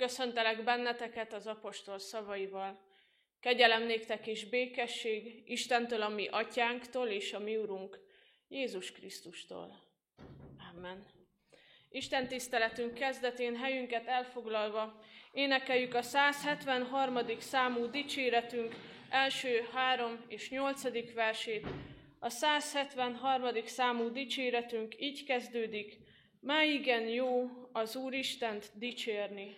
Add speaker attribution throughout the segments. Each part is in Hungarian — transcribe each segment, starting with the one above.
Speaker 1: Köszöntelek benneteket az apostol szavaival. Kegyelem néktek és békesség Istentől, a mi atyánktól és a mi Urunk, Jézus Krisztustól. Amen. Isten tiszteletünk kezdetén helyünket elfoglalva énekeljük a 173. számú dicséretünk első 3 és 8. versét. A 173. számú dicséretünk így kezdődik: Mely igen jó az Úristent dicsérni.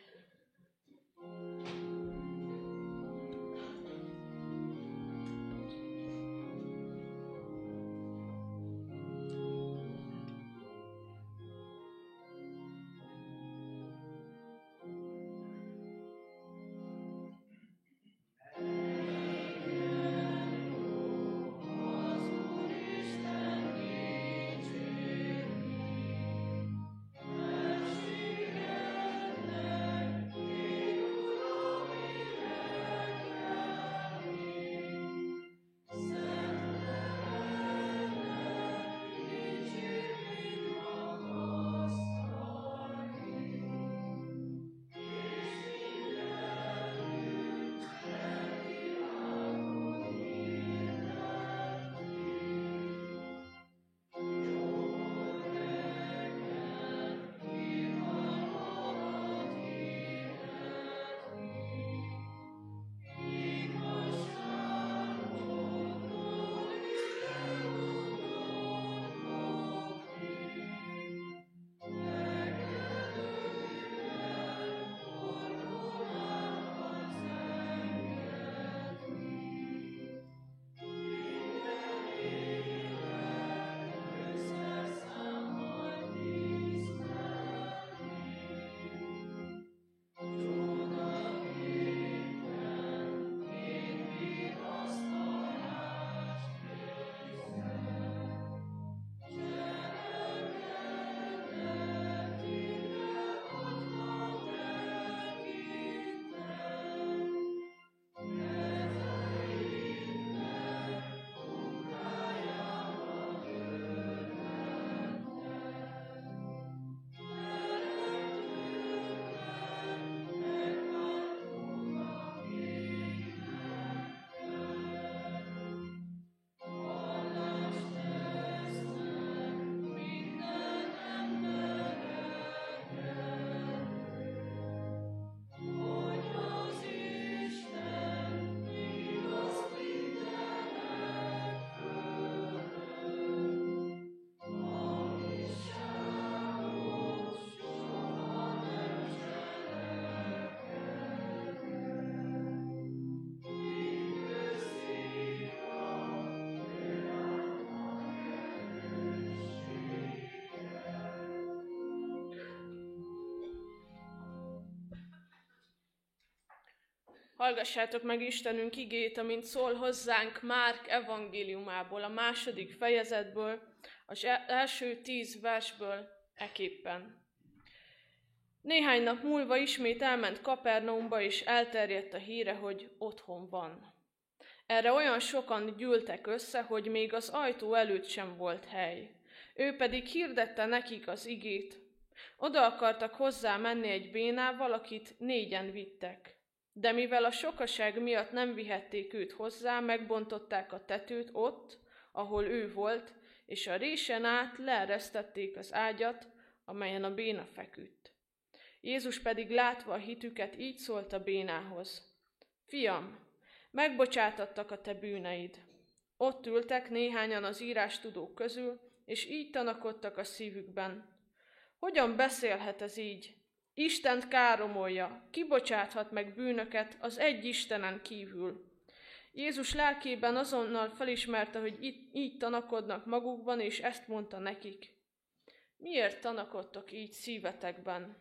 Speaker 1: Hallgassátok meg Istenünk igét, amint szól hozzánk Márk evangéliumából, a 2. fejezetből, az első 10 versből eképpen. Néhány nap múlva ismét elment Kapernaumba, és elterjedt a híre, hogy otthon van. Erre olyan sokan gyűltek össze, hogy még az ajtó előtt sem volt hely. Ő pedig hirdette nekik az igét. Oda akartak hozzá menni egy bénával, akit 4-en vittek. De mivel a sokaság miatt nem vihették őt hozzá, megbontották a tetőt ott, ahol ő volt, és a résen át leeresztették az ágyat, amelyen a béna feküdt. Jézus pedig látva a hitüket így szólt a bénához: Fiam, megbocsátattak a te bűneid. Ott ültek néhányan az írástudók közül, és így tanakodtak a szívükben: Hogyan beszélhet ez így? Istent káromolja, kibocsáthat meg bűnöket az egy Istenen kívül. Jézus lelkében azonnal felismerte, hogy így tanakodnak magukban, és ezt mondta nekik: Miért tanakodtok így szívetekben?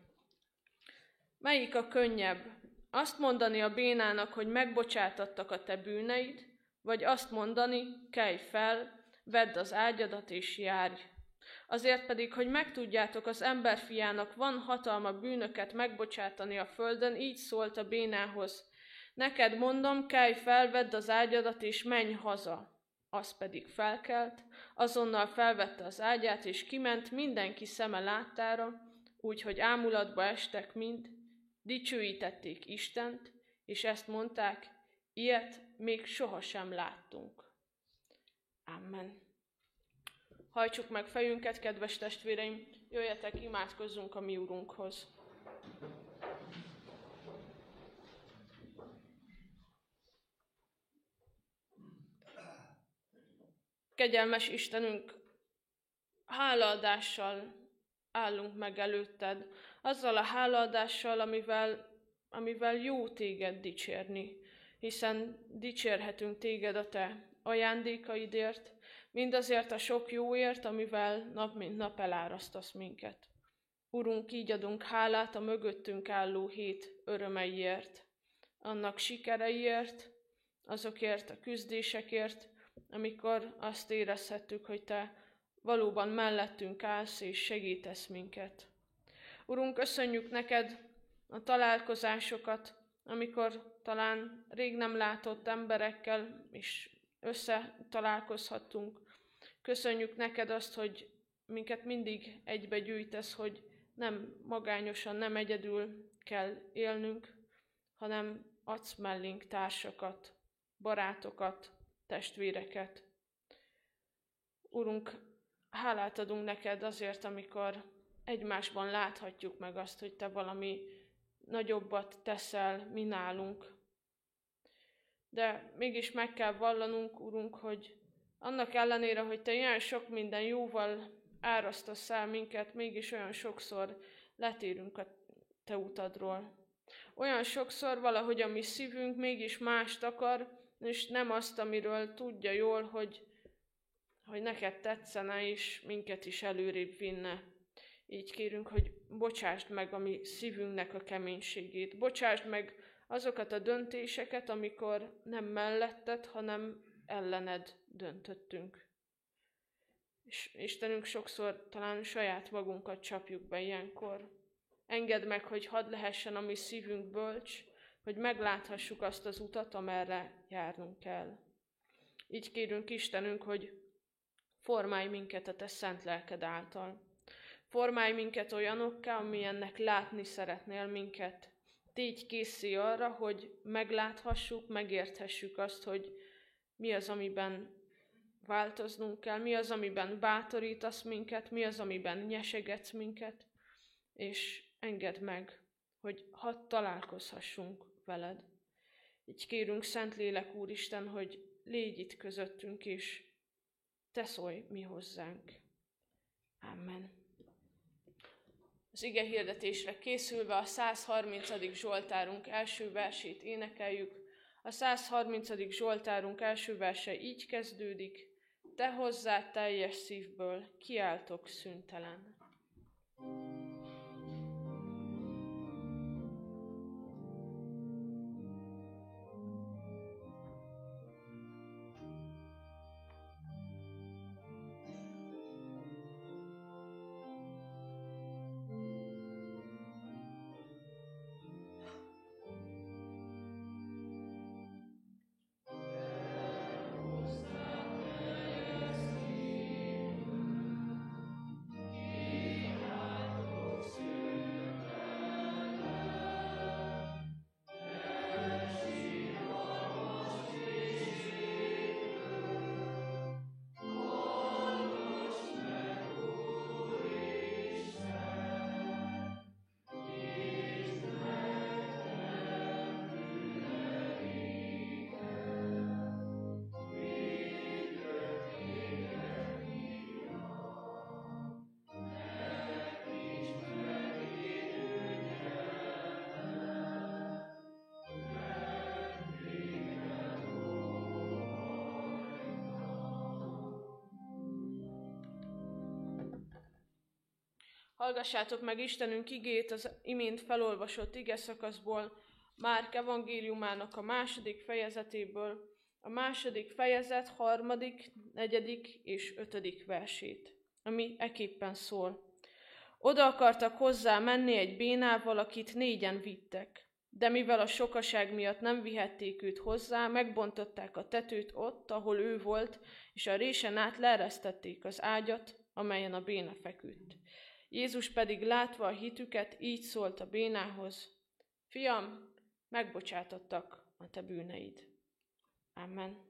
Speaker 1: Melyik a könnyebb? Azt mondani a bénának, hogy megbocsátattak a te bűneid, vagy azt mondani, kelj fel, vedd az ágyadat és járj. Azért pedig, hogy megtudjátok, az emberfiának van hatalma bűnöket megbocsátani a földön, így szólt a bénához: Neked mondom, kelj fel, vedd az ágyadat és menj haza. Az pedig felkelt, azonnal felvette az ágyát és kiment mindenki szeme láttára, úgyhogy ámulatba estek mind, dicsőítették Istent, és ezt mondták, ilyet még sohasem láttunk. Amen. Hajtsuk meg fejünket, kedves testvéreim, jöjjetek, imádkozzunk a mi Urunkhoz. Kegyelmes Istenünk, hálaadással állunk meg előtted, azzal a hálaadással, amivel jó téged dicsérni, hiszen dicsérhetünk téged a te ajándékaidért, mindazért a sok jóért, amivel nap mint nap elárasztasz minket. Urunk, így adunk hálát a mögöttünk álló hét örömeiért, annak sikereiért, azokért a küzdésekért, amikor azt érezhettük, hogy te valóban mellettünk állsz és segítesz minket. Urunk, köszönjük neked a találkozásokat, amikor talán rég nem látott emberekkel is összetalálkozhattunk. Köszönjük neked azt, hogy minket mindig egybe gyűjtesz, hogy nem magányosan, nem egyedül kell élnünk, hanem adsz mellénk társakat, barátokat, testvéreket. Urunk, hálát adunk neked azért, amikor egymásban láthatjuk meg azt, hogy te valami nagyobbat teszel mi nálunk. De mégis meg kell vallanunk, Urunk, hogy annak ellenére, hogy te ilyen sok minden jóval árasztasz el minket, mégis olyan sokszor letérünk a te utadról. Olyan sokszor valahogy a mi szívünk mégis mást akar, és nem azt, amiről tudja jól, hogy neked tetszene, és minket is előrébb vinne. Így kérünk, hogy bocsásd meg a mi szívünknek a keménységét. Bocsásd meg azokat a döntéseket, amikor nem melletted, hanem ellened döntöttünk. És Istenünk, sokszor talán saját magunkat csapjuk be ilyenkor. Engedd meg, hogy hadd lehessen a mi szívünk bölcs, hogy megláthassuk azt az utat, amerre járnunk kell. Így kérünk, Istenünk, hogy formálj minket a te szent lelked által. Formálj minket olyanokká, amilyennek látni szeretnél minket. Tégy készé arra, hogy megláthassuk, megérthessük azt, hogy mi az, amiben változnunk kell, mi az, amiben bátorítasz minket, mi az, amiben nyesegetsz minket, és engedd meg, hogy hadd találkozhassunk veled. Így kérünk, Szentlélek Úristen, hogy légy itt közöttünk, és te szólj mi hozzánk. Amen. Az ige hirdetésre készülve a 130. Zsoltárunk első versét énekeljük. A 130. Zsoltárunk első verse így kezdődik: te hozzád teljes szívből kiáltok szüntelen. Hallgassátok meg Istenünk igét az imént felolvasott igeszakaszból, Márk evangéliumának a 2. fejezetéből, a 2. fejezet 3., 4. és 5. versét, ami eképpen szól. Oda akartak hozzá menni egy bénával, akit 4-en vittek, de mivel a sokaság miatt nem vihették őt hozzá, megbontották a tetőt ott, ahol ő volt, és a résen át leeresztették az ágyat, amelyen a béna feküdt. Jézus pedig látva a hitüket, így szólt a bénához: Fiam, megbocsátottak a te bűneid. Amen.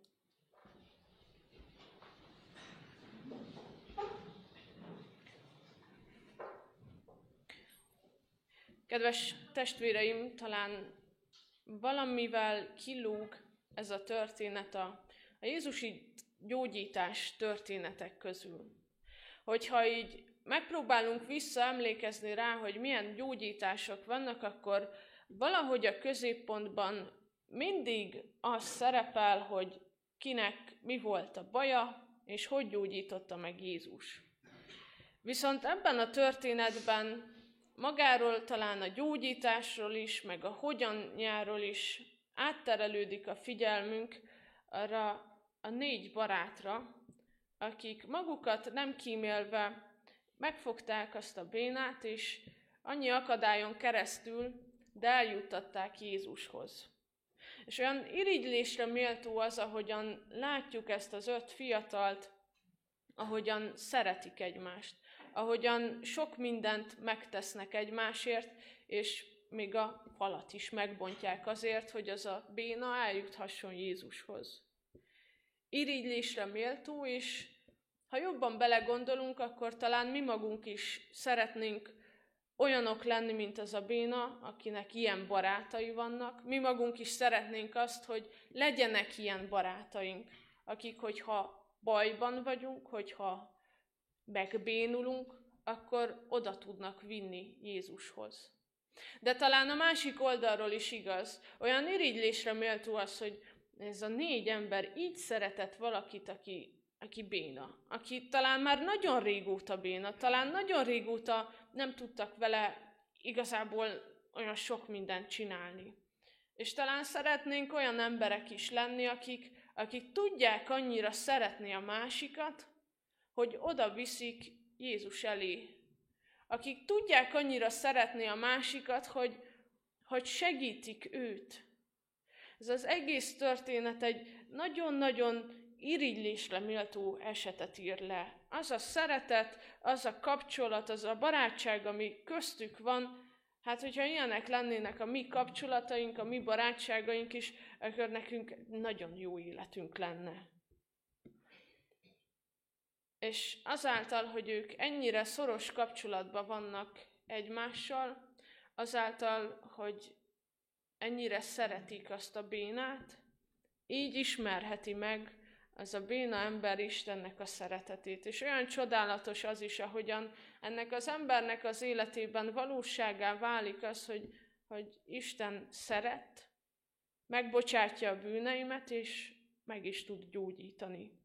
Speaker 1: Kedves testvéreim, talán valamivel kilóg ez a történet a jézusi gyógyítás történetek közül. Hogyha így megpróbálunk visszaemlékezni rá, hogy milyen gyógyítások vannak, akkor valahogy a középpontban mindig az szerepel, hogy kinek mi volt a baja, és hogy gyógyította meg Jézus. Viszont ebben a történetben magáról talán a gyógyításról is, meg a hogyanjáról is átterelődik a figyelmünk arra a 4 barátra, akik magukat nem kímélve megfogták azt a bénát, és annyi akadályon keresztül, de eljuttatták Jézushoz. És olyan irigylésre méltó az, ahogyan látjuk ezt az 5 fiatalt, ahogyan szeretik egymást, ahogyan sok mindent megtesznek egymásért, és még a falat is megbontják azért, hogy az a béna eljuthasson Jézushoz. Irigylésre méltó, és ha jobban belegondolunk, akkor talán mi magunk is szeretnénk olyanok lenni, mint az a béna, akinek ilyen barátai vannak. Mi magunk is szeretnénk azt, hogy legyenek ilyen barátaink, akik, hogyha bajban vagyunk, hogyha megbénulunk, akkor oda tudnak vinni Jézushoz. De talán a másik oldalról is igaz, olyan irigylésre méltó az, hogy ez a 4 ember így szeretett valakit, aki béna, aki talán már nagyon régóta béna, talán nagyon régóta nem tudtak vele igazából olyan sok mindent csinálni. És talán szeretnénk olyan emberek is lenni, akik tudják annyira szeretni a másikat, hogy oda viszik Jézus elé. Akik tudják annyira szeretni a másikat, hogy segítik őt. Ez az egész történet egy nagyon-nagyon irigylésre méltó esetet ír le. Az a szeretet, az a kapcsolat, az a barátság, ami köztük van, hát hogyha ilyenek lennének a mi kapcsolataink, a mi barátságaink is, akkor nekünk nagyon jó életünk lenne. És azáltal, hogy ők ennyire szoros kapcsolatban vannak egymással, azáltal, hogy ennyire szeretik azt a bénát, így ismerheti meg az a béna ember Istennek a szeretetét. És olyan csodálatos az is, ahogyan ennek az embernek az életében valósággá válik az, hogy Isten szeret, megbocsátja a bűneimet, és meg is tud gyógyítani.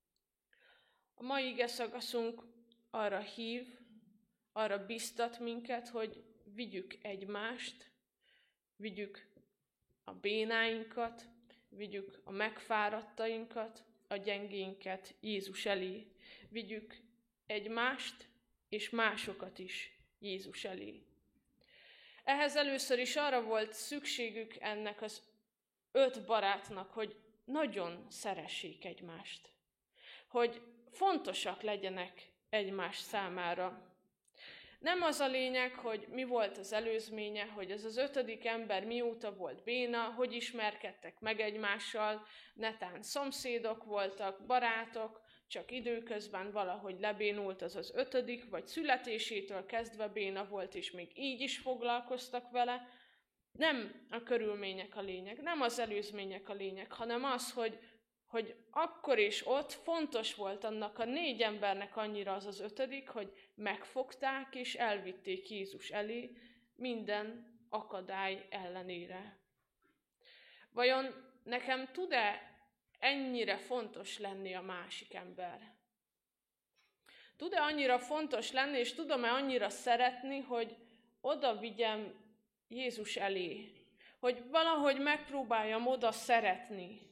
Speaker 1: A mai igeszakaszunk arra hív, arra biztat minket, hogy vigyük egymást, vigyük a bénáinkat, vigyük a megfáradtainkat, a gyengénket Jézus elé. Vigyük egymást és másokat is Jézus elé. Ehhez először is arra volt szükségük ennek az 5 barátnak, hogy nagyon szeressék egymást. Hogy fontosak legyenek egymás számára. Nem az a lényeg, hogy mi volt az előzménye, hogy ez az 5. ember mióta volt béna, hogy ismerkedtek meg egymással, netán szomszédok voltak, barátok, csak időközben valahogy lebénult az 5., vagy születésétől kezdve béna volt, és még így is foglalkoztak vele. Nem a körülmények a lényeg, nem az előzmények a lényeg, hanem az, hogy akkor is ott fontos volt annak a 4 embernek annyira az 5., hogy megfogták és elvitték Jézus elé minden akadály ellenére. Vajon nekem tud-e ennyire fontos lenni a másik ember? Tud-e annyira fontos lenni, és tudom-e annyira szeretni, hogy oda vigyem Jézus elé? Hogy valahogy megpróbáljam oda szeretni?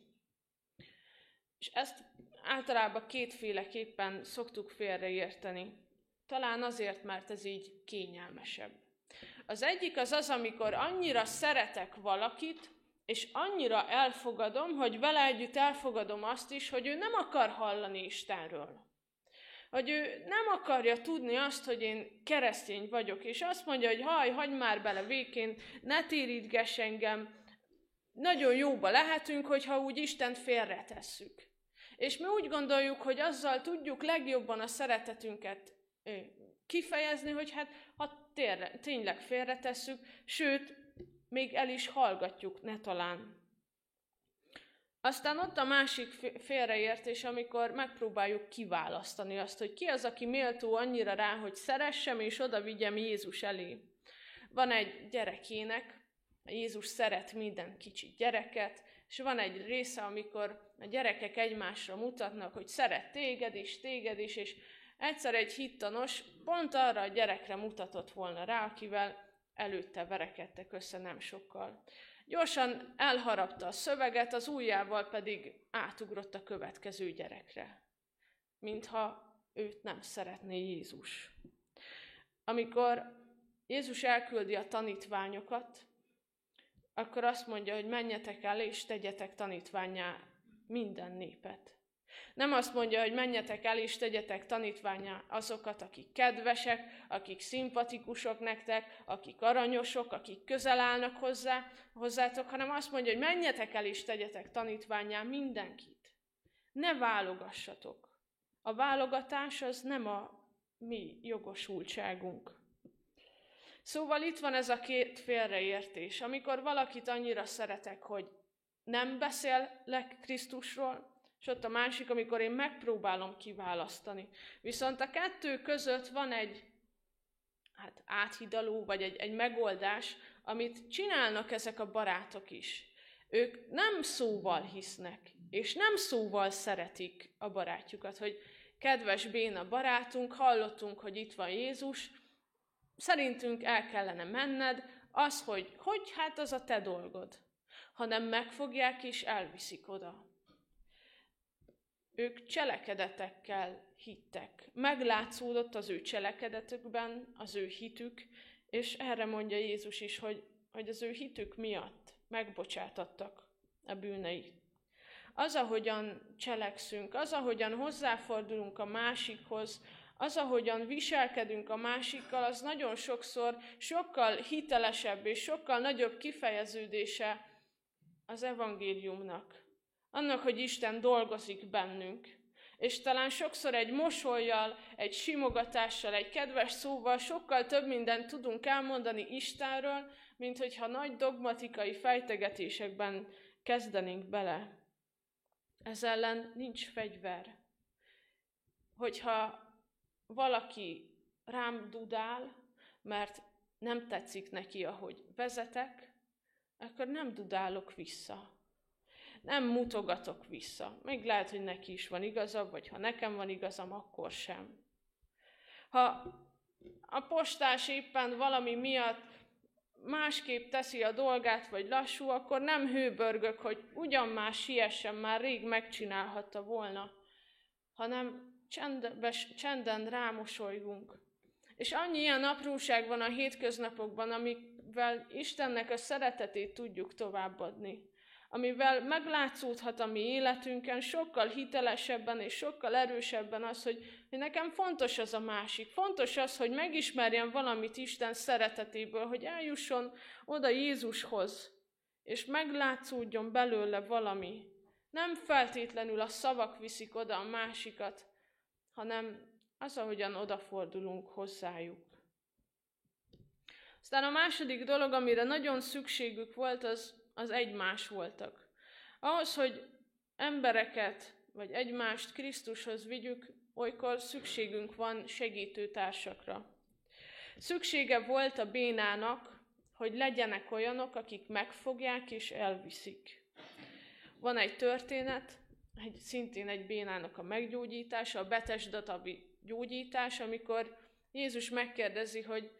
Speaker 1: És ezt általában 2-féleképpen szoktuk félreérteni. Talán azért, mert ez így kényelmesebb. Az egyik az, amikor annyira szeretek valakit, és annyira elfogadom, hogy vele együtt elfogadom azt is, hogy ő nem akar hallani Istenről. Hogy ő nem akarja tudni azt, hogy én keresztény vagyok, és azt mondja, hogy hagyd már bele végén, ne térítgess engem, nagyon jóba lehetünk, hogyha úgy Istent félretesszük. És mi úgy gondoljuk, hogy azzal tudjuk legjobban a szeretetünket kifejezni, hogy hát ha tényleg félretesszük, sőt, még el is hallgatjuk, ne talán. Aztán ott a másik félreértés, amikor megpróbáljuk kiválasztani azt, hogy ki az, aki méltó annyira rá, hogy szeressem és oda vigyem Jézus elé. Van egy gyerekének, Jézus szeret minden kicsi gyereket, és van egy része, amikor a gyerekek egymásra mutatnak, hogy szeret téged is, és egyszer egy hittanos pont arra a gyerekre mutatott volna rá, akivel előtte verekedtek össze nem sokkal. Gyorsan elharapta a szöveget, az ujjával pedig átugrott a következő gyerekre, mintha őt nem szeretné Jézus. Amikor Jézus elküldi a tanítványokat, akkor azt mondja, hogy menjetek el és tegyetek tanítvánnyá minden népet. Nem azt mondja, hogy menjetek el és tegyetek tanítvánnyá azokat, akik kedvesek, akik szimpatikusok nektek, akik aranyosok, akik közel állnak hozzátok, hanem azt mondja, hogy menjetek el és tegyetek tanítvánnyá mindenkit. Ne válogassatok. A válogatás az nem a mi jogosultságunk. Szóval itt van ez a két félreértés. Amikor valakit annyira szeretek, hogy nem beszélek Krisztusról, és ott a másik, amikor én megpróbálom kiválasztani. Viszont a kettő között van egy áthidaló, vagy egy megoldás, amit csinálnak ezek a barátok is. Ők nem szóval hisznek, és nem szóval szeretik a barátjukat, hogy kedves béna barátunk, hallottunk, hogy itt van Jézus, szerintünk el kellene menned, az, hogy hát az a te dolgod, hanem megfogják és elviszik oda. Ők cselekedetekkel hittek. Meglátszódott az ő cselekedetükben az ő hitük, és erre mondja Jézus is, hogy az ő hitük miatt megbocsátattak a bűnei. Az, ahogyan cselekszünk, az, ahogyan hozzáfordulunk a másikhoz, az, ahogyan viselkedünk a másikkal, az nagyon sokszor sokkal hitelesebb és sokkal nagyobb kifejeződése az evangéliumnak. Annak, hogy Isten dolgozik bennünk. És talán sokszor egy mosollyal, egy simogatással, egy kedves szóval sokkal több mindent tudunk elmondani Istenről, mint hogyha nagy dogmatikai fejtegetésekben kezdenénk bele. Ez ellen nincs fegyver. Hogyha valaki rám dudál, mert nem tetszik neki, ahogy vezetek, akkor nem dudálok vissza. Nem mutogatok vissza. Még lehet, hogy neki is van igaza, vagy ha nekem van igazam, akkor sem. Ha a postás éppen valami miatt másképp teszi a dolgát, vagy lassú, akkor nem hőbörgök, hogy ugyan már siessen, már rég megcsinálhatta volna, hanem csenden rámosolygunk. És annyi ilyen apróság van a hétköznapokban, amivel Istennek a szeretetét tudjuk továbbadni. Amivel meglátszódhat a mi életünken sokkal hitelesebben és sokkal erősebben az, hogy nekem fontos az a másik. Fontos az, hogy megismerjem valamit Isten szeretetéből, hogy eljusson oda Jézushoz, és meglátszódjon belőle valami. Nem feltétlenül a szavak viszik oda a másikat, hanem az, ahogyan odafordulunk hozzájuk. Aztán a második dolog, amire nagyon szükségük volt, az egymás voltak. Ahhoz, hogy embereket, vagy egymást Krisztushoz vigyük, olykor szükségünk van segítőtársakra. Szüksége volt a bénának, hogy legyenek olyanok, akik megfogják és elviszik. Van egy történet, szintén egy bénának a meggyógyítása, a Betesda-tavi gyógyítás, amikor Jézus megkérdezi, hogy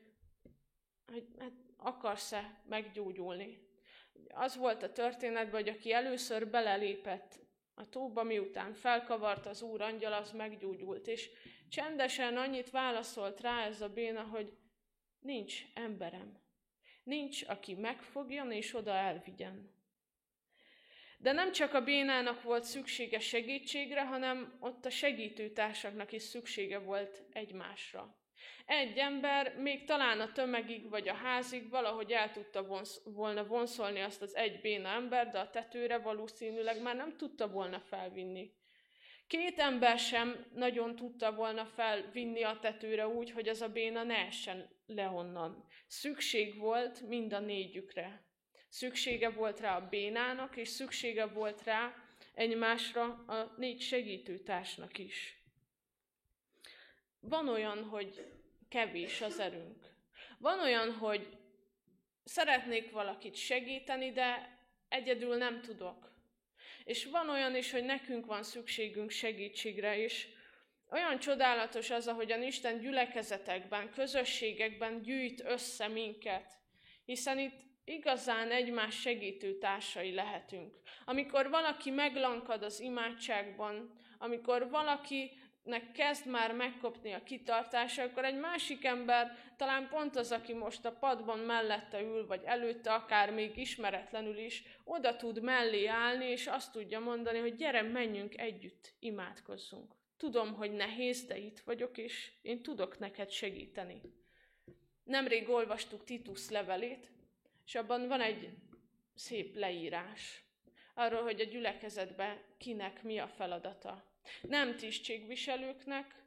Speaker 1: hát akarsz-e meggyógyulni. Az volt a történetben, hogy aki először belelépett a tóba, miután felkavart az Úr angyal, az meggyógyult. És csendesen annyit válaszolt rá ez a béna, hogy nincs emberem. Nincs, aki megfogjon és oda elvigyen. De nem csak a bénának volt szüksége segítségre, hanem ott a segítőtársaknak is szüksége volt egymásra. Egy ember még talán a tömegig vagy a házig valahogy el tudta volna vonszolni azt az egy béna ember, de a tetőre valószínűleg már nem tudta volna felvinni. 2 ember sem nagyon tudta volna felvinni a tetőre úgy, hogy az a béna ne essen le onnan. Szükség volt mind a 4-ükre. Szüksége volt rá a bénának, és szüksége volt rá egymásra a 4 segítőtársnak is. Van olyan, hogy kevés az erőnk. Van olyan, hogy szeretnék valakit segíteni, de egyedül nem tudok. És van olyan is, hogy nekünk van szükségünk segítségre is. Olyan csodálatos az, ahogyan Isten gyülekezetekben, közösségekben gyűjt össze minket, hiszen itt igazán egymás segítő társai lehetünk. Amikor valaki meglankad az imádságban, amikor valakinek kezd már megkopni a kitartása, akkor egy másik ember, talán pont az, aki most a padban mellette ül, vagy előtte, akár még ismeretlenül is, oda tud mellé állni, és azt tudja mondani, hogy gyere, menjünk együtt, imádkozzunk. Tudom, hogy nehéz, de itt vagyok, és én tudok neked segíteni. Nemrég olvastuk Titus levelét, és abban van egy szép leírás arról, hogy a gyülekezetben kinek mi a feladata. Nem tisztségviselőknek,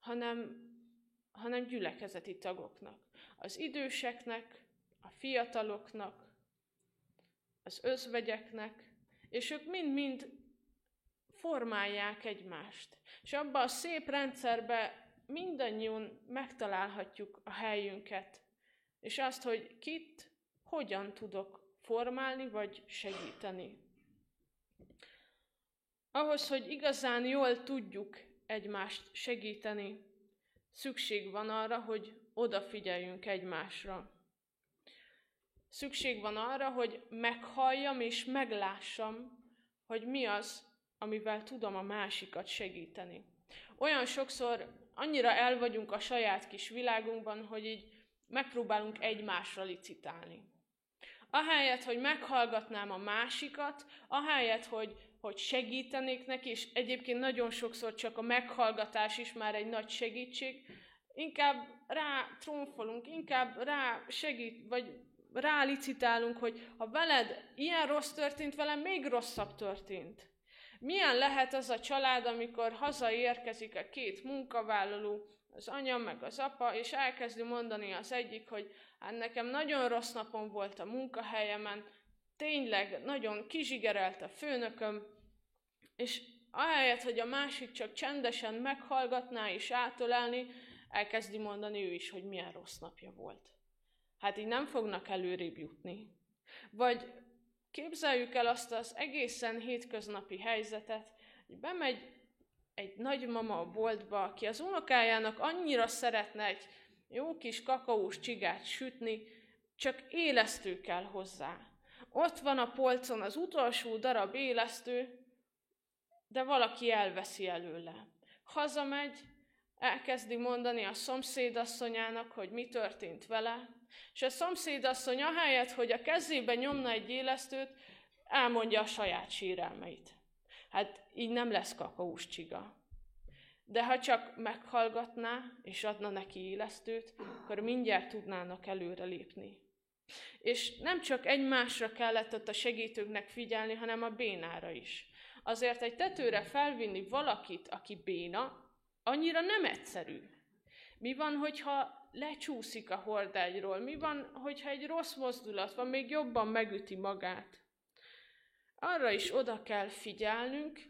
Speaker 1: hanem gyülekezeti tagoknak. Az időseknek, a fiataloknak, az özvegyeknek, és ők mind-mind formálják egymást. És abban a szép rendszerben mindannyian megtalálhatjuk a helyünket, és azt, hogy kit, hogyan tudok formálni vagy segíteni. Ahhoz, hogy igazán jól tudjuk egymást segíteni, szükség van arra, hogy odafigyeljünk egymásra. Szükség van arra, hogy meghalljam és meglássam, hogy mi az, amivel tudom a másikat segíteni. Olyan sokszor annyira el vagyunk a saját kis világunkban, hogy így megpróbálunk egymásra licitálni. Ahelyett, hogy meghallgatnám a másikat, ahelyett, hogy segítenék neki, és egyébként nagyon sokszor csak a meghallgatás is már egy nagy segítség, inkább rá trónfolunk, inkább rá licitálunk, hogy ha veled ilyen rossz történt, velem még rosszabb történt. Milyen lehet az a család, amikor hazaérkezik a 2 munkavállaló, az anya meg az apa, és elkezdi mondani az egyik, hogy hát nekem nagyon rossz napom volt a munkahelyemen, tényleg nagyon kizsigerelt a főnököm, és ahelyett, hogy a másik csak csendesen meghallgatná és átölelni, elkezdi mondani ő is, hogy milyen rossz napja volt. Hát így nem fognak előrébb jutni. Vagy képzeljük el azt az egészen hétköznapi helyzetet, hogy bemegy egy nagymama a boltba, aki az unokájának annyira szeretne egy jó kis kakaós csigát sütni, csak élesztő kell hozzá. Ott van a polcon az utolsó darab élesztő, de valaki elveszi előle. Hazamegy, elkezdi mondani a szomszédasszonyának, hogy mi történt vele, és a szomszédasszony ahelyett, hogy a kezébe nyomna egy élesztőt, elmondja a saját sérelmeit. Hát így nem lesz kakaós csiga. De ha csak meghallgatná, és adna neki élesztőt, akkor mindjárt tudnának előre lépni. És nem csak egymásra kellett ott a segítőknek figyelni, hanem a bénára is. Azért egy tetőre felvinni valakit, aki béna, annyira nem egyszerű. Mi van, hogyha lecsúszik a hordágyról? Mi van, hogyha egy rossz mozdulat van, még jobban megüti magát? Arra is oda kell figyelnünk,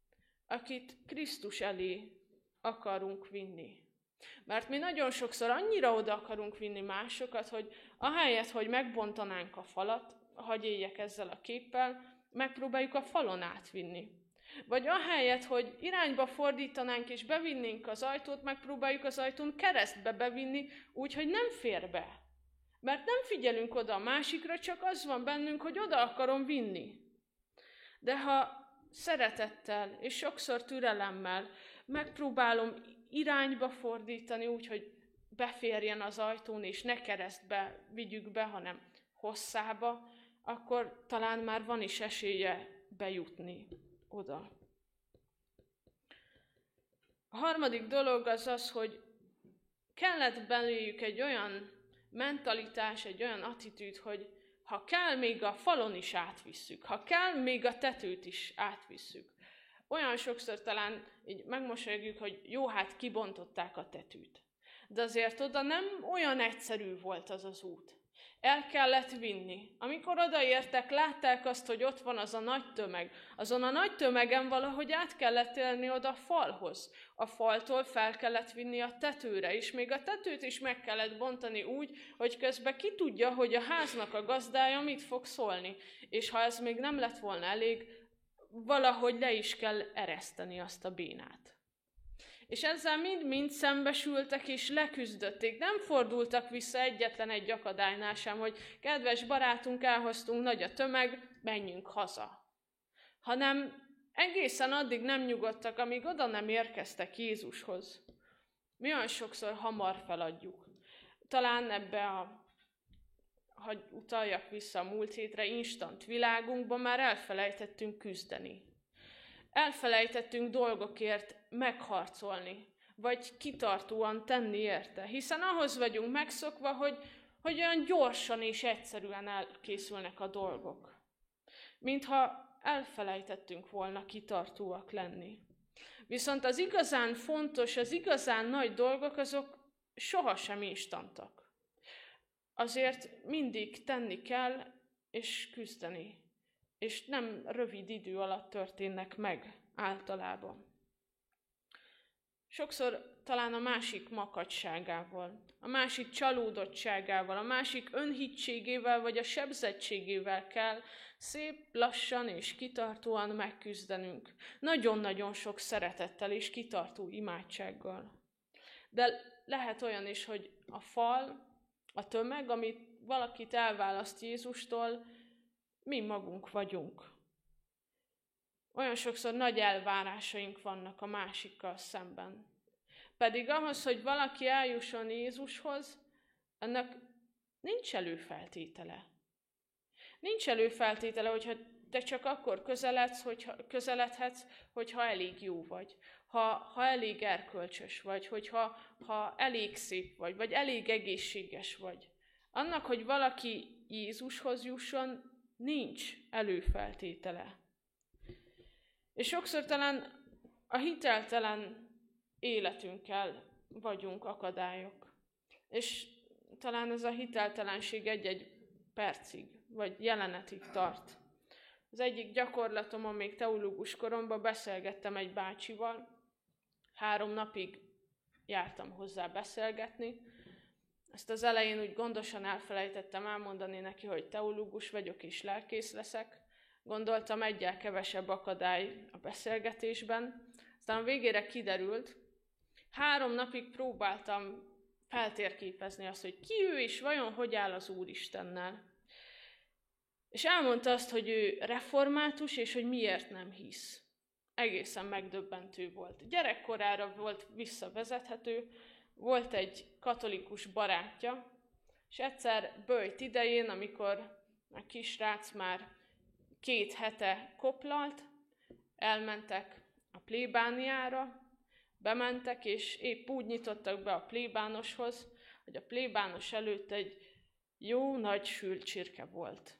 Speaker 1: akit Krisztus elé akarunk vinni. Mert mi nagyon sokszor annyira oda akarunk vinni másokat, hogy ahelyett, hogy megbontanánk a falat, hadd éljek ezzel a képpel, megpróbáljuk a falon átvinni. Vagy ahelyett, hogy irányba fordítanánk és bevinnénk az ajtót, megpróbáljuk az ajtón keresztbe bevinni, úgyhogy nem fér be. Mert nem figyelünk oda a másikra, csak az van bennünk, hogy oda akarom vinni. De ha szeretettel és sokszor türelemmel megpróbálom irányba fordítani, úgyhogy beférjen az ajtón, és ne keresztbe vigyük be, hanem hosszába, akkor talán már van is esélye bejutni oda. A harmadik dolog az az, hogy kellett beléjük egy olyan mentalitás, egy olyan attitűd, hogy ha kell, még a falon is átvisszük, ha kell, még a tetőt is átvisszük. Olyan sokszor talán így megmosolyogjuk, hogy jó, hát kibontották a tetőt. De azért oda nem olyan egyszerű volt az az út. El kellett vinni. Amikor odaértek, látták azt, hogy ott van az a nagy tömeg. Azon a nagy tömegen valahogy át kellett élni oda a falhoz. A faltól fel kellett vinni a tetőre, és még a tetőt is meg kellett bontani úgy, hogy közben ki tudja, hogy a háznak a gazdája mit fog szólni. És ha ez még nem lett volna elég, valahogy le is kell ereszteni azt a bénát. És ezzel mind-mind szembesültek és leküzdötték. Nem fordultak vissza egyetlen egy akadálynál sem, hogy kedves barátunk, elhoztunk, nagy a tömeg, menjünk haza. Hanem egészen addig nem nyugodtak, amíg oda nem érkeztek Jézushoz. Mi olyan sokszor hamar feladjuk. Talán ha utaljak vissza a múlt hétre, instant világunkban már elfelejtettünk küzdeni. Elfelejtettünk dolgokért megharcolni, vagy kitartóan tenni érte, hiszen ahhoz vagyunk megszokva, hogy olyan gyorsan és egyszerűen elkészülnek a dolgok. Mintha elfelejtettünk volna kitartóak lenni. Viszont az igazán fontos, az igazán nagy dolgok, azok sohasem instantak. Azért mindig tenni kell, és küzdeni. És nem rövid idő alatt történnek meg általában. Sokszor talán a másik makacságával, a másik csalódottságával, a másik önhitségével vagy a sebzettségével kell szép lassan és kitartóan megküzdenünk. Nagyon-nagyon sok szeretettel és kitartó imádsággal. De lehet olyan is, hogy a fal, a tömeg, amit valakit elválaszt Jézustól, mi magunk vagyunk. Olyan sokszor nagy elvárásaink vannak a másikkal szemben. Pedig ahhoz, hogy valaki eljusson Jézushoz, annak nincs előfeltétele. Nincs előfeltétele, hogyha te csak akkor közeledhetsz, hogyha elég jó vagy, ha elég erkölcsös vagy, ha elég szép vagy elég egészséges vagy. Annak, hogy valaki Jézushoz jusson, nincs előfeltétele. És sokszor talán a hiteltelen életünkkel vagyunk akadályok. És talán ez a hiteltelenség egy-egy percig, vagy jelenetig tart. Az egyik gyakorlatomon még teológus koromban beszélgettem egy bácsival. 3 napig jártam hozzá beszélgetni. Ezt az elején úgy gondosan elfelejtettem elmondani neki, hogy teológus vagyok és lelkész leszek. Gondoltam, egyel kevesebb akadály a beszélgetésben. Aztán a végére kiderült, 3 napig próbáltam feltérképezni azt, hogy ki ő és vajon hogy áll az Úristennel. És elmondta azt, hogy ő református, és hogy miért nem hisz. Egészen megdöbbentő volt. Gyerekkorára volt visszavezethető, volt egy katolikus barátja, és egyszer böjt idején, amikor a kisrác már 2 hete koplalt, elmentek a plébániára, bementek, és épp úgy nyitottak be a plébánoshoz, hogy a plébános előtt egy jó nagy sült csirke volt.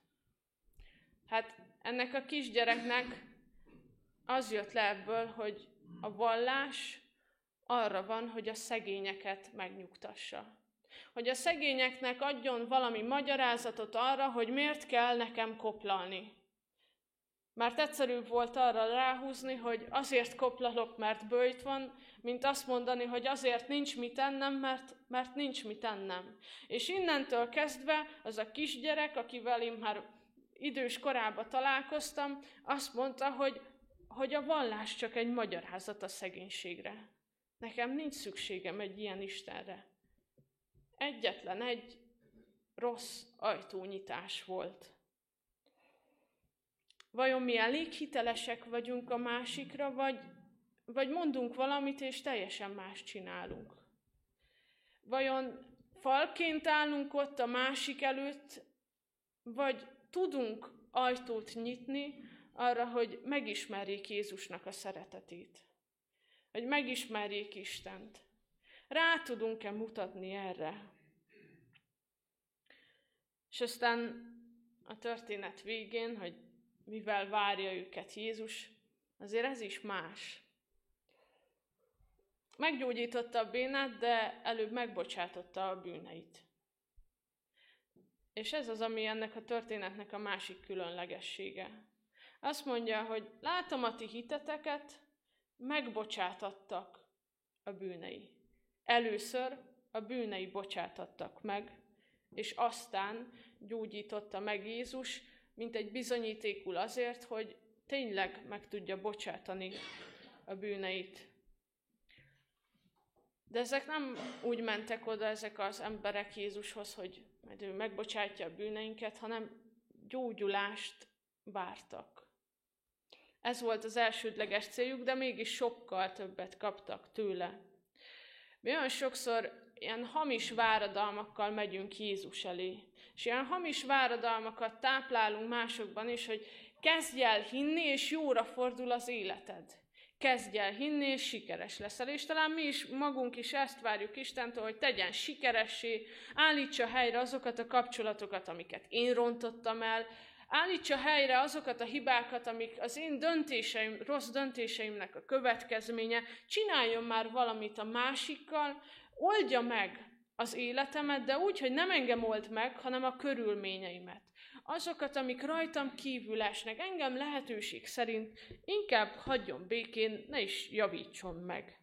Speaker 1: Hát ennek a kisgyereknek az jött le ebből, hogy a vallás arra van, hogy a szegényeket megnyugtassa. Hogy a szegényeknek adjon valami magyarázatot arra, hogy miért kell nekem koplalni. Mert egyszerűbb volt arra ráhúzni, hogy azért koplalok, mert böjt van, mint azt mondani, hogy azért nincs mit ennem, mert nincs mit ennem. És innentől kezdve az a kisgyerek, akivel én már idős korában találkoztam, azt mondta, hogy a vallás csak egy magyarázat a szegénységre. Nekem nincs szükségem egy ilyen Istenre. Egyetlen egy rossz ajtónyitás volt. Vajon mi elég hitelesek vagyunk a másikra, vagy mondunk valamit, és teljesen más csinálunk? Vajon falként állunk ott a másik előtt, vagy tudunk ajtót nyitni, arra, hogy megismerjék Jézusnak a szeretetét. Hogy megismerjék Istent. Rá tudunk-e mutatni erre? És aztán a történet végén, hogy mivel várja őket Jézus, azért ez is más. Meggyógyította a bénát, de előbb megbocsátotta a bűneit. És ez az, ami ennek a történetnek a másik különlegessége. Azt mondja, hogy látom a ti hiteteket, megbocsátattak a bűnei. Először a bűnei bocsátattak meg, és aztán gyógyította meg Jézus, mint egy bizonyítékul azért, hogy tényleg meg tudja bocsátani a bűneit. De ezek nem úgy mentek oda, ezek az emberek Jézushoz, hogy majd ő megbocsátja a bűneinket, hanem gyógyulást vártak. Ez volt az elsődleges céljuk, de mégis sokkal többet kaptak tőle. Mi olyan sokszor ilyen hamis váradalmakkal megyünk Jézus elé, és ilyen hamis váradalmakat táplálunk másokban is, hogy kezdj el hinni, és jóra fordul az életed. Kezdj el hinni, és sikeres leszel. És talán mi is magunk is ezt várjuk Istentől, hogy tegyen sikeressé, állítsa helyre azokat a kapcsolatokat, amiket én rontottam el, állítsa helyre azokat a hibákat, amik az én rossz döntéseimnek a következménye, csináljon már valamit a másikkal, oldja meg az életemet, de úgy, hogy nem engem old meg, hanem a körülményeimet. Azokat, amik rajtam kívül esnek, engem lehetőség szerint inkább hagyjon békén, ne is javítson meg.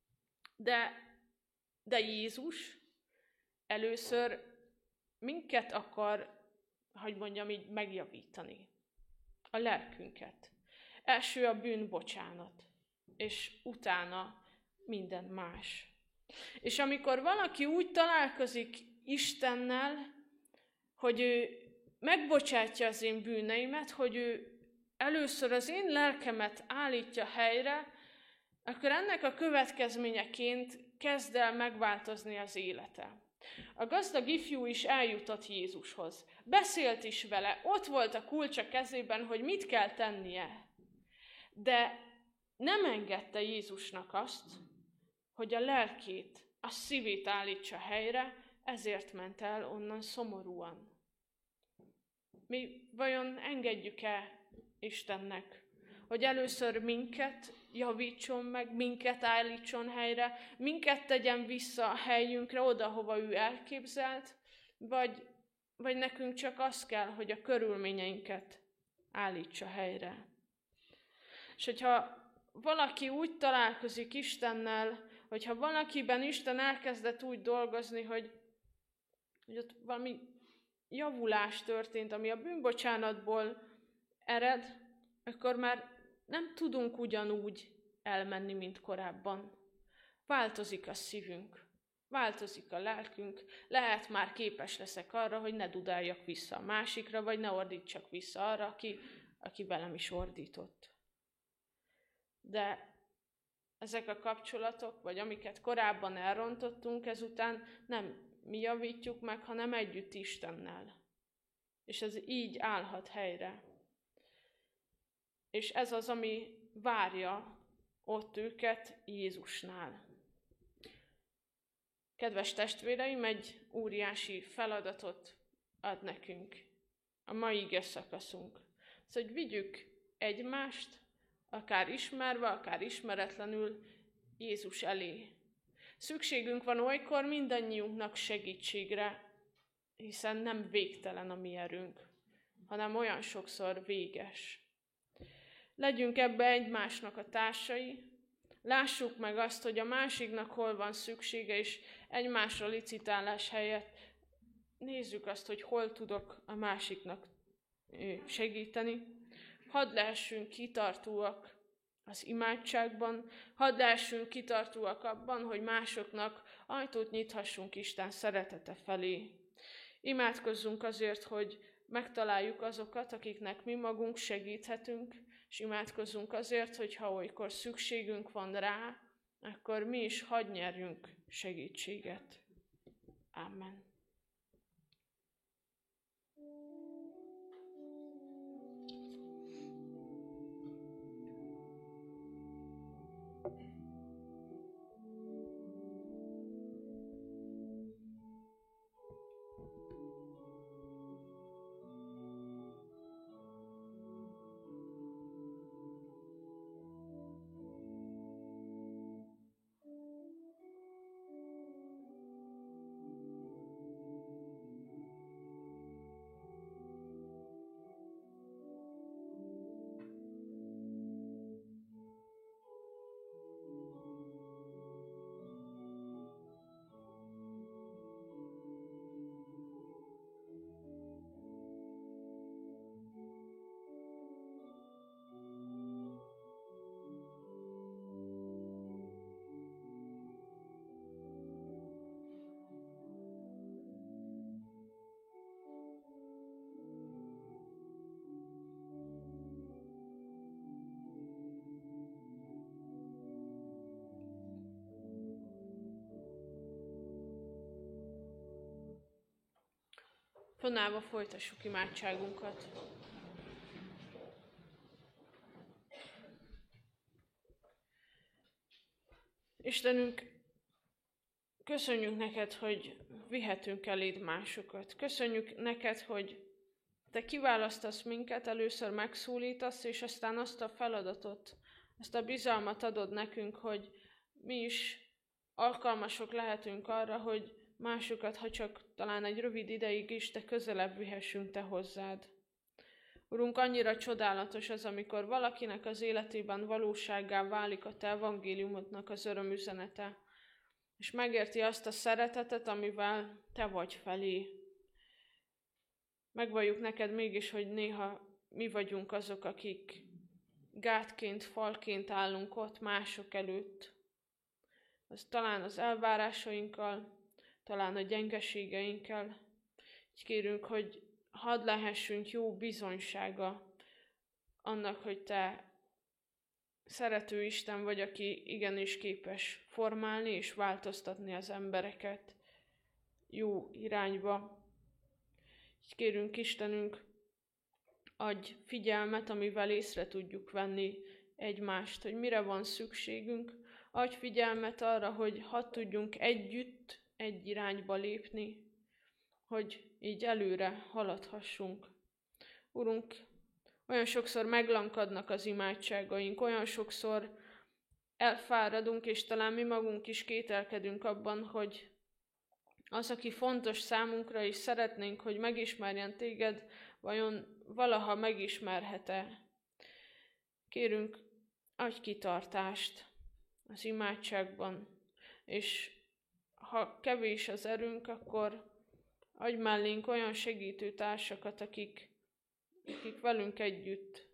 Speaker 1: De Jézus először minket akar, hogy mondjam így, megjavítani. A lelkünket. Első a bűnbocsánat, és utána minden más. És amikor valaki úgy találkozik Istennel, hogy ő megbocsátja az én bűneimet, hogy ő először az én lelkemet állítja helyre, akkor ennek a következményeként kezd el megváltozni az élete. A gazdag ifjú is eljutott Jézushoz. Beszélt is vele, ott volt a kulcs a kezében, hogy mit kell tennie. De nem engedte Jézusnak azt, hogy a lelkét, a szívét állítsa helyre, ezért ment el onnan szomorúan. Mi vajon engedjük-e Istennek, hogy először minket javítson meg, minket állítson helyre, minket tegyen vissza a helyünkre, oda, hova ő elképzelt, vagy nekünk csak az kell, hogy a körülményeinket állítsa helyre. És hogyha valaki úgy találkozik Istennel, hogyha valakiben Isten elkezdett úgy dolgozni, hogy ott valami javulás történt, ami a bűnbocsánatból ered, akkor már nem tudunk ugyanúgy elmenni, mint korábban. Változik a szívünk, változik a lelkünk, lehet már képes leszek arra, hogy ne dudáljak vissza a másikra, vagy ne ordítsak vissza arra, aki velem is ordított. De ezek a kapcsolatok, vagy amiket korábban elrontottunk, ezután nem mi javítjuk meg, hanem együtt Istennel. És ez így állhat helyre. És ez az, ami várja ott őket Jézusnál. Kedves testvéreim, egy óriási feladatot ad nekünk a mai igeszakaszunk. Szóval, hogy vigyük egymást, akár ismerve, akár ismeretlenül Jézus elé. Szükségünk van olykor mindannyiunknak segítségre, hiszen nem végtelen a mi erőnk, hanem olyan sokszor véges. Legyünk ebbe egymásnak a társai, lássuk meg azt, hogy a másiknak hol van szüksége, és egymásra licitálás helyett nézzük azt, hogy hol tudok a másiknak segíteni. Hadd lehessünk kitartóak az imádságban, hadd lehessünk kitartóak abban, hogy másoknak ajtót nyithassunk Isten szeretete felé. Imádkozzunk azért, hogy megtaláljuk azokat, akiknek mi magunk segíthetünk, és imádkozzunk azért, hogy ha olykor szükségünk van rá, akkor mi is hadd nyerjünk segítséget. Amen. Fönnállva folytassuk imádságunkat. Istenünk, köszönjük neked, hogy vihetünk eléd másokat. Köszönjük neked, hogy te kiválasztasz minket, először megszólítasz, és aztán azt a feladatot, azt a bizalmat adod nekünk, hogy mi is alkalmasok lehetünk arra, hogy másokat, ha csak talán egy rövid ideig is, de közelebb vihessünk te hozzád. Urunk, annyira csodálatos az, amikor valakinek az életében valósággá válik a te evangéliumodnak az örömüzenete, és megérti azt a szeretetet, amivel te vagy felé. Megvalljuk neked mégis, hogy néha mi vagyunk azok, akik gátként, falként állunk ott mások előtt. Az talán az elvárásainkkal, talán a gyengeségeinkkel. Így kérünk, hogy hadd lehessünk jó bizonysága annak, hogy te szerető Isten vagy, aki igenis képes formálni és változtatni az embereket jó irányba. Így kérünk, Istenünk, adj figyelmet, amivel észre tudjuk venni egymást, hogy mire van szükségünk. Adj figyelmet arra, hogy hadd tudjunk együtt egy irányba lépni, hogy így előre haladhassunk. Urunk, olyan sokszor meglankadnak az imádságaink, olyan sokszor elfáradunk, és talán mi magunk is kételkedünk abban, hogy az, aki fontos számunkra, és szeretnénk, hogy megismerjen téged, vajon valaha megismerhet-e? Kérünk, adj kitartást az imádságban, és ha kevés az erőnk, akkor adj mellénk olyan segítő társakat, akik velünk együtt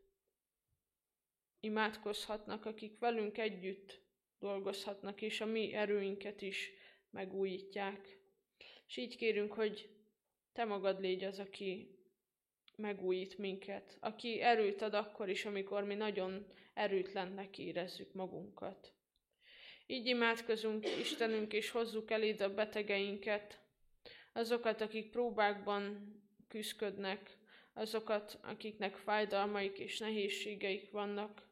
Speaker 1: imádkozhatnak, akik velünk együtt dolgozhatnak, és a mi erőinket is megújítják. És így kérünk, hogy te magad légy az, aki megújít minket, aki erőt ad akkor is, amikor mi nagyon erőtlennek érezzük magunkat. Így imádkozunk, Istenünk, és hozzuk eléd a betegeinket, azokat, akik próbákban küszködnek, azokat, akiknek fájdalmaik és nehézségeik vannak.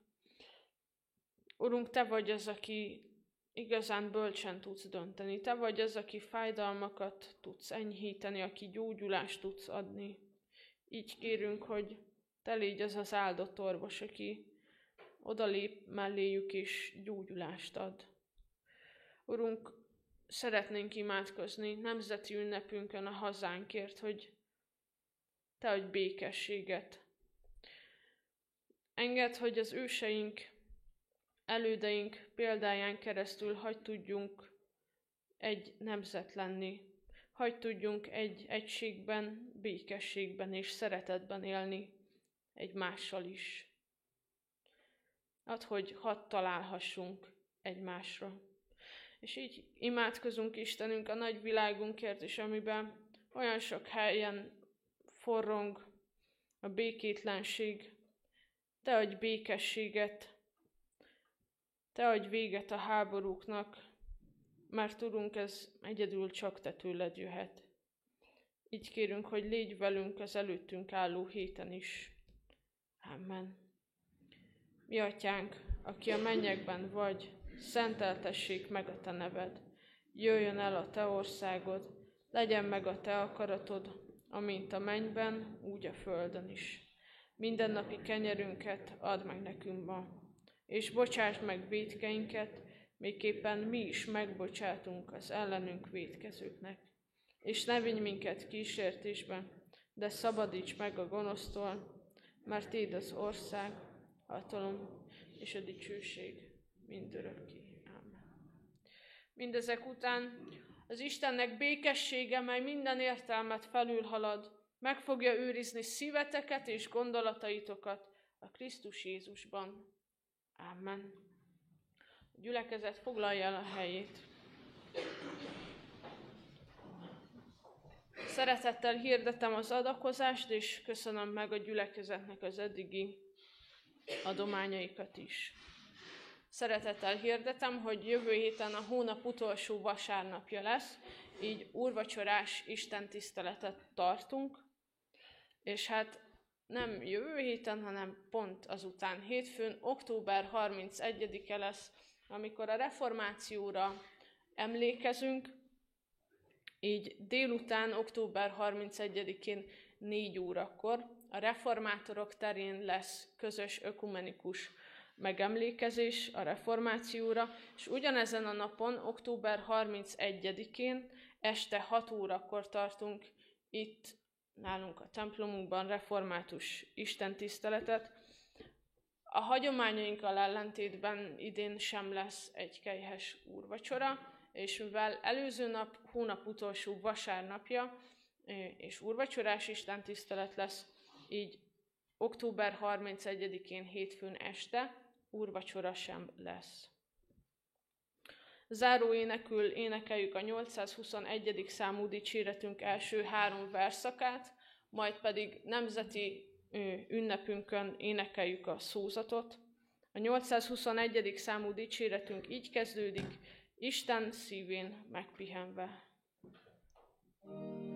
Speaker 1: Urunk, te vagy az, aki igazán bölcsen tudsz dönteni. Te vagy az, aki fájdalmakat tudsz enyhíteni, aki gyógyulást tudsz adni. Így kérünk, hogy te légy az az áldott orvos, aki odalép melléjük és gyógyulást ad. Urunk, szeretnénk imádkozni nemzeti ünnepünkön a hazánkért, hogy te adj békességet. Engedd, hogy az őseink, elődeink példáján keresztül hadd tudjunk egy nemzet lenni. Hadd tudjunk egy egységben, békességben és szeretetben élni egymással is. Add, hogy hadd találhassunk egymásra. És így imádkozunk, Istenünk, a nagy világunkért is, amiben olyan sok helyen forrong a békétlenség. Te adj békességet, te adj véget a háborúknak, mert tudunk, ez egyedül csak te tőled jöhet. Így kérünk, hogy légy velünk az előttünk álló héten is. Amen. Mi atyánk, aki a mennyekben vagy, szenteltessék meg a te neved. Jöjjön el a te országod, legyen meg a te akaratod, amint a mennyben, úgy a földön is. Mindennapi kenyerünket add meg nekünk ma, és bocsáss meg vétkeinket, miképpen mi is megbocsátunk az ellenünk vétkezőknek. És ne vigy minket kísértésbe, de szabadíts meg a gonosztól, mert téd az ország, hatalom és a dicsőség mindörökké. Amen. Mindezek után az Istennek békessége, mely minden értelmet felülhalad, meg fogja őrizni szíveteket és gondolataitokat a Krisztus Jézusban. Amen. A gyülekezet foglalja el a helyét. Szeretettel hirdetem az adakozást, és köszönöm meg a gyülekezetnek az eddigi adományaikat is. Szeretettel hirdetem, hogy jövő héten a hónap utolsó vasárnapja lesz, így úrvacsorás istentiszteletet tartunk. és hát nem jövő héten, hanem pont azután, hétfőn, október 31-e lesz, amikor a reformációra emlékezünk, így délután, október 31-én 4 órakor a reformátorok terén lesz közös ökumenikus megemlékezés a reformációra, és ugyanezen a napon, október 31-én este 6 órakor tartunk itt nálunk a templomunkban református istentiszteletet. A hagyományainkkal ellentétben idén sem lesz egy kelyhes úrvacsora, és mivel előző nap, hónap utolsó vasárnapja és úrvacsorás istentisztelet lesz, így október 31-én hétfőn este úrvacsora sem lesz. Záró énekül énekeljük a 821. számú dicséretünk első 3 verszakát, majd pedig nemzeti ünnepünkön énekeljük a szózatot. A 821. számú dicséretünk így kezdődik: Isten szívén megpihenve.